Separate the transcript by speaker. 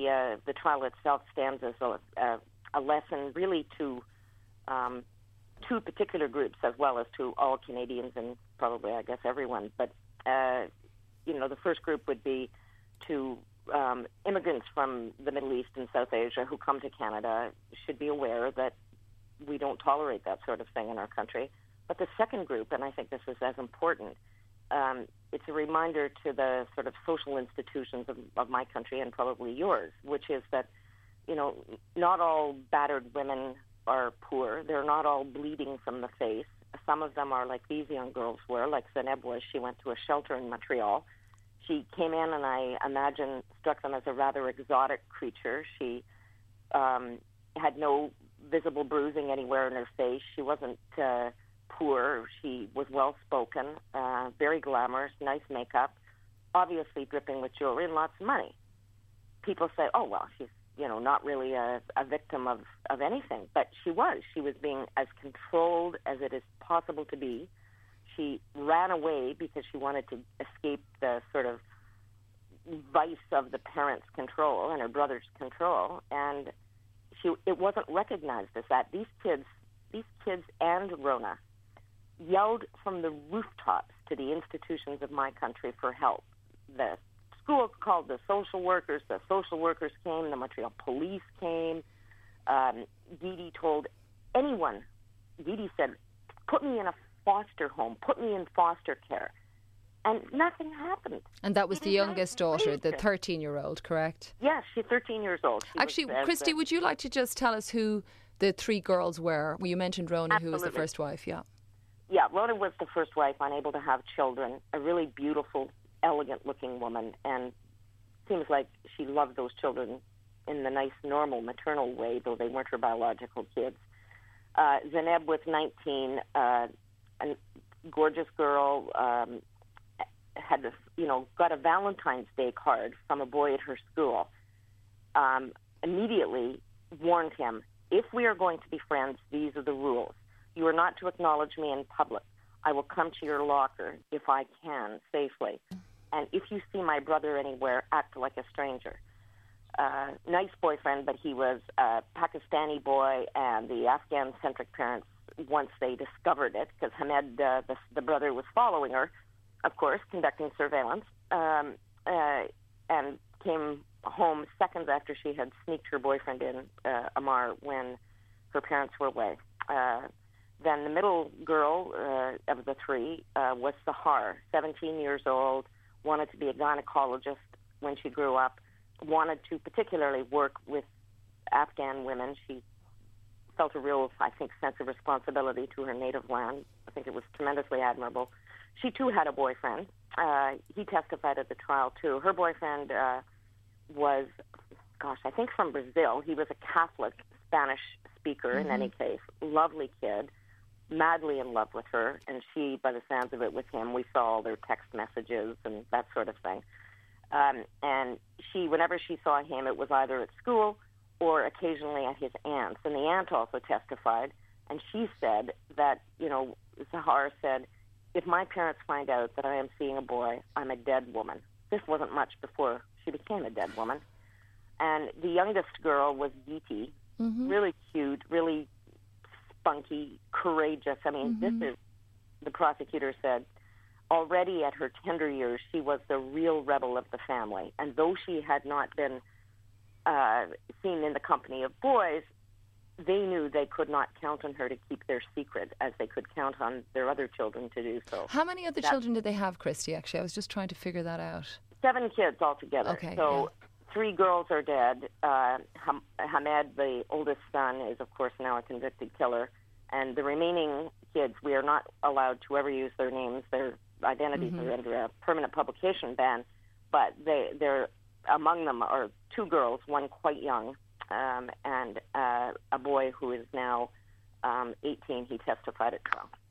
Speaker 1: the trial itself stands as a lesson really to two particular groups as well as to all Canadians and probably, I guess, everyone. But, the first group would be to immigrants from the Middle East and South Asia who come to Canada should be aware that we don't tolerate that sort of thing in our country. But the second group, and I think this is as important, it's a reminder to the sort of social institutions of my country and probably yours, which is that, not all battered women are poor. They're not all bleeding from the face. Some of them are like these young girls were, like Zeneb was. She went to a shelter in Montreal. She came in and I imagine struck them as a rather exotic creature. She had no visible bruising anywhere in her face. She wasn't poor. She was well-spoken, very glamorous, nice makeup, obviously dripping with jewelry and lots of money. People say, oh, well, she's, not really a victim of anything. But she was. She was being as controlled as it is possible to be. She ran away because she wanted to escape the sort of vice of the parents' control and her brother's control. And it wasn't recognized as that. These kids and Rona yelled from the rooftops to the institutions of my country for help. The school called the social workers came, the Montreal police came. Didi told anyone, Didi said, put me in a foster home, put me in foster care. And nothing happened.
Speaker 2: And that was the youngest daughter, the 13-year-old, correct?
Speaker 1: Yes, she's 13 years old.
Speaker 2: Actually, Christy, would you like to just tell us who the three girls were? Well, you mentioned Rona,
Speaker 1: Absolutely.
Speaker 2: Who was the first wife, yeah.
Speaker 1: Yeah, Rona was the first wife, unable to have children, a really beautiful, elegant-looking woman, and seems like she loved those children in the nice, normal, maternal way, though they weren't her biological kids. Zeneb was 19, a gorgeous girl, had this, got a Valentine's Day card from a boy at her school. Immediately warned him, if we are going to be friends, these are the rules. You are not to acknowledge me in public. I will come to your locker if I can safely. And if you see my brother anywhere, act like a stranger. Nice boyfriend, but he was a Pakistani boy, and the Afghan-centric parents, once they discovered it, because Hamed, the brother, was following her, of course, conducting surveillance, and came home seconds after she had sneaked her boyfriend in, Amar, when her parents were away. Then the middle girl of the three was Sahar, 17 years old, wanted to be a gynecologist when she grew up, wanted to particularly work with Afghan women. She felt a real, I think, sense of responsibility to her native land. I think it was tremendously admirable. She, too, had a boyfriend. He testified at the trial, too. Her boyfriend was, I think from Brazil. He was a Catholic Spanish speaker, in any case. Lovely kid, madly in love with her. And she, by the sounds of it, with him, we saw all their text messages and that sort of thing. And she, whenever she saw him, it was either at school or occasionally at his aunt's. And the aunt also testified. And she said that, Sahar said, if my parents find out that I am seeing a boy, I'm a dead woman. This wasn't much before she became a dead woman. And the youngest girl was Diti, really cute, really spunky, courageous. I mean, this is, the prosecutor said, already at her tender years, she was the real rebel of the family. And though she had not been seen in the company of boys, they knew they could not count on her to keep their secret as they could count on their other children to do so.
Speaker 2: How many other children did they have, Christy, actually? I was just trying to figure that out.
Speaker 1: 7 kids altogether.
Speaker 2: Okay,
Speaker 1: so 3 girls are dead. Hamed, the oldest son, is, of course, now a convicted killer. And the remaining kids, we are not allowed to ever use their names. Their identities are under a permanent publication ban. But they're among them are 2 girls, one quite young, and a boy who is now 18. He testified at trial.